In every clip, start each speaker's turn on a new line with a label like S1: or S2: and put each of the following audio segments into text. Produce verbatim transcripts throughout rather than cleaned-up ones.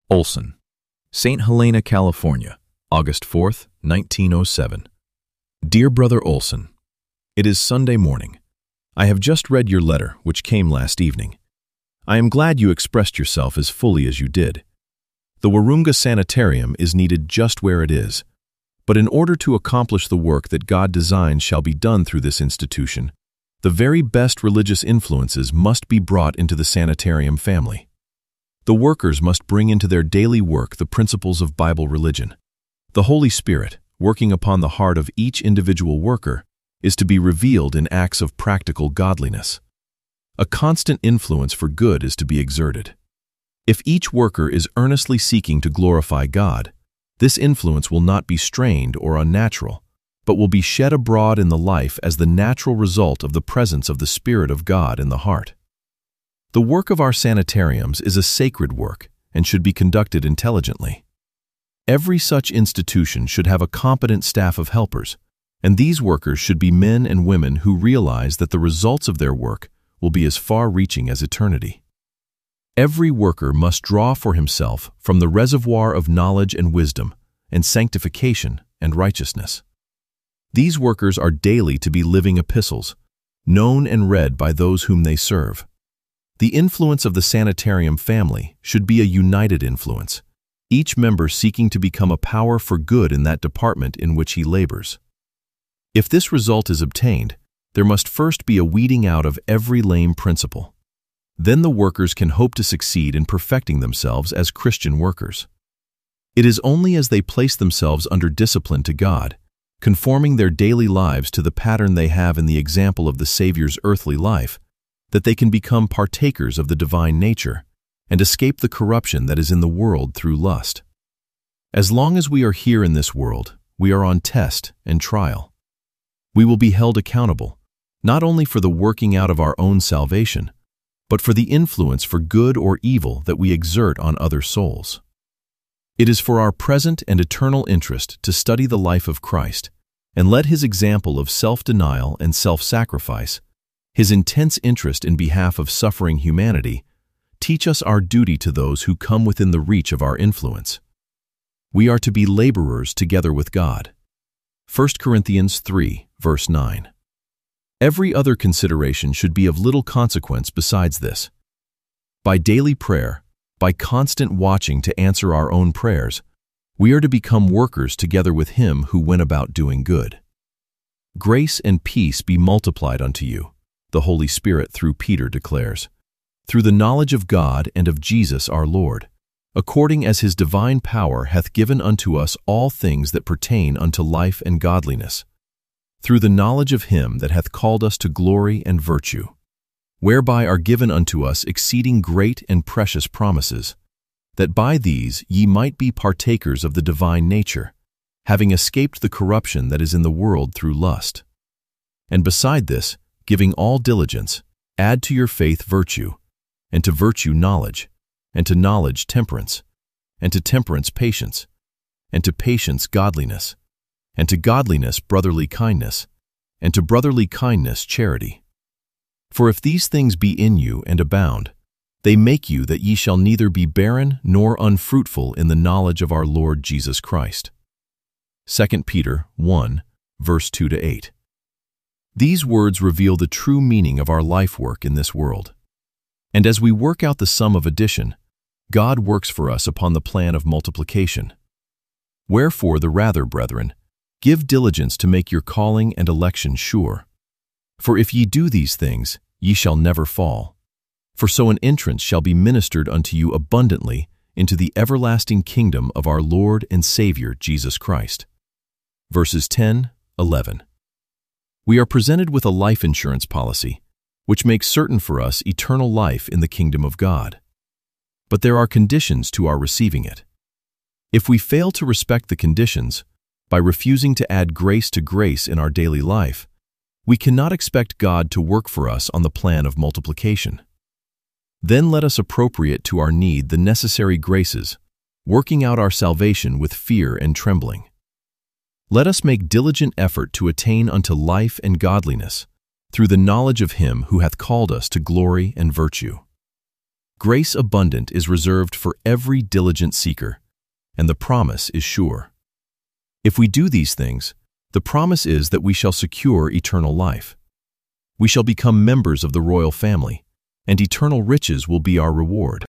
S1: Olson, Saint Helena, California, August fourth, nineteen oh seven. Dear Brother Olson, it is Sunday morning. I have just read your letter, which came last evening. I am glad you expressed yourself as fully as you did. The Wahroonga Sanitarium is needed just where it is, but in order to accomplish the work that God designs shall be done through this institution, the very best religious influences must be brought into the sanitarium family. The workers must bring into their daily work the principles of Bible religion. The Holy Spirit, working upon the heart of each individual worker, is to be revealed in acts of practical godliness. A constant influence for good is to be exerted. If each worker is earnestly seeking to glorify God, this influence will not be strained or unnatural, but will be shed abroad in the life as the natural result of the presence of the Spirit of God in the heart. The work of our sanitariums is a sacred work and should be conducted intelligently. Every such institution should have a competent staff of helpers, and these workers should be men and women who realize that the results of their work will be as far-reaching as eternity. Every worker must draw for himself from the reservoir of knowledge and wisdom, and sanctification and righteousness. These workers are daily to be living epistles, known and read by those whom they serve. The influence of the sanitarium family should be a united influence, each member seeking to become a power for good in that department in which he labors. If this result is obtained, there must first be a weeding out of every lame principle. Then the workers can hope to succeed in perfecting themselves as Christian workers. It is only as they place themselves under discipline to God, conforming their daily lives to the pattern they have in the example of the Savior's earthly life, that they can become partakers of the divine nature and escape the corruption that is in the world through lust. As long as we are here in this world, we are on test and trial. We will be held accountable, not only for the working out of our own salvation, but for the influence for good or evil that we exert on other souls. It is for our present and eternal interest to study the life of Christ and let his example of self-denial and self-sacrifice, his intense interest in behalf of suffering humanity, teach us our duty to those who come within the reach of our influence. We are to be laborers together with God. First Corinthians three, verse nine. Every other consideration should be of little consequence besides this. By daily prayer, by constant watching to answer our own prayers, we are to become workers together with him who went about doing good. Grace and peace be multiplied unto you, the Holy Spirit through Peter declares, through the knowledge of God and of Jesus our Lord, according as his divine power hath given unto us all things that pertain unto life and godliness, through the knowledge of him that hath called us to glory and virtue, whereby are given unto us exceeding great and precious promises, that by these ye might be partakers of the divine nature, having escaped the corruption that is in the world through lust. And beside this, giving all diligence, add to your faith virtue, and to virtue knowledge, and to knowledge temperance, and to temperance patience, and to patience godliness, and to godliness brotherly kindness, and to brotherly kindness charity. For if these things be in you and abound, they make you that ye shall neither be barren nor unfruitful in the knowledge of our Lord Jesus Christ. Second Peter one, verse two to eight. These words reveal the true meaning of our life work in this world. And as we work out the sum of addition, God works for us upon the plan of multiplication. Wherefore the rather, brethren, give diligence to make your calling and election sure. For if ye do these things, ye shall never fall. For so an entrance shall be ministered unto you abundantly into the everlasting kingdom of our Lord and Savior Jesus Christ. Verses ten, eleven. We are presented with a life insurance policy, which makes certain for us eternal life in the kingdom of God. But there are conditions to our receiving it. If we fail to respect the conditions, by refusing to add grace to grace in our daily life, we cannot expect God to work for us on the plan of multiplication. Then let us appropriate to our need the necessary graces, working out our salvation with fear and trembling. Let us make diligent effort to attain unto life and godliness, through the knowledge of him who hath called us to glory and virtue. Grace abundant is reserved for every diligent seeker, and the promise is sure. If we do these things, the promise is that we shall secure eternal life. We shall become members of the royal family, and eternal riches will be our reward.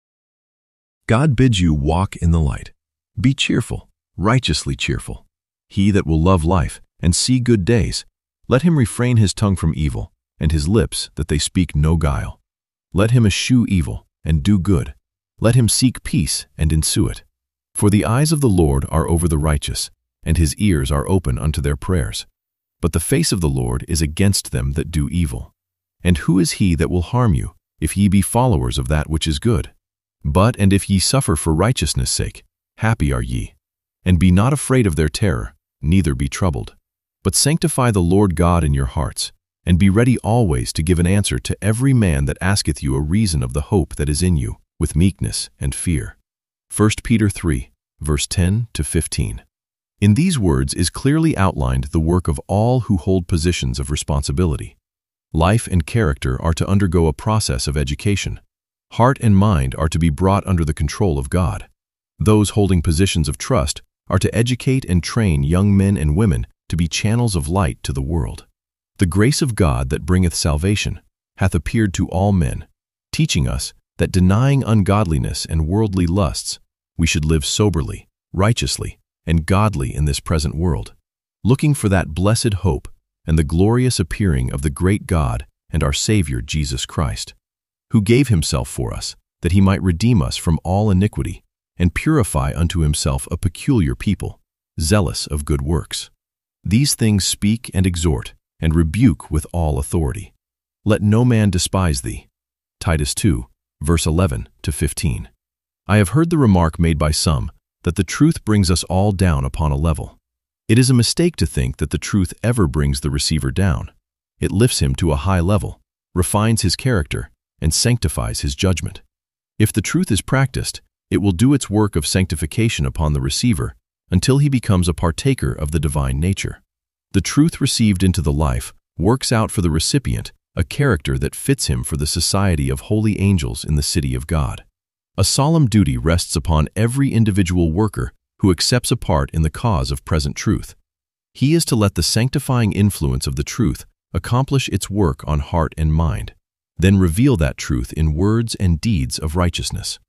S1: God bids you walk in the light. Be cheerful, righteously cheerful. He that will love life and see good days, let him refrain his tongue from evil, and his lips that they speak no guile. Let him eschew evil, and do good. Let him seek peace, and ensue it. For the eyes of the Lord are over the righteous, and his ears are open unto their prayers. But the face of the Lord is against them that do evil. And who is he that will harm you, if ye be followers of that which is good? But, and if ye suffer for righteousness' sake, happy are ye. And be not afraid of their terror, neither be troubled. But sanctify the Lord God in your hearts, and be ready always to give an answer to every man that asketh you a reason of the hope that is in you, with meekness and fear. First Peter three, verse ten to fifteen. In these words is clearly outlined the work of all who hold positions of responsibility. Life and character are to undergo a process of education. Heart and mind are to be brought under the control of God. Those holding positions of trust are to educate and train young men and women to be channels of light to the world. The grace of God that bringeth salvation hath appeared to all men, teaching us that denying ungodliness and worldly lusts, we should live soberly, righteously, and godly in this present world, looking for that blessed hope and the glorious appearing of the great God and our Savior Jesus Christ, who gave himself for us, that he might redeem us from all iniquity, and purify unto himself a peculiar people, zealous of good works. These things speak and exhort, and rebuke with all authority. Let no man despise thee. Titus two, verse eleven to fifteen. I have heard the remark made by some that the truth brings us all down upon a level. It is a mistake to think that the truth ever brings the receiver down. It lifts him to a high level, refines his character, and sanctifies his judgment. If the truth is practiced, it will do its work of sanctification upon the receiver until he becomes a partaker of the divine nature. The truth received into the life works out for the recipient a character that fits him for the society of holy angels in the city of God. A solemn duty rests upon every individual worker who accepts a part in the cause of present truth. He is to let the sanctifying influence of the truth accomplish its work on heart and mind, then reveal that truth in words and deeds of righteousness.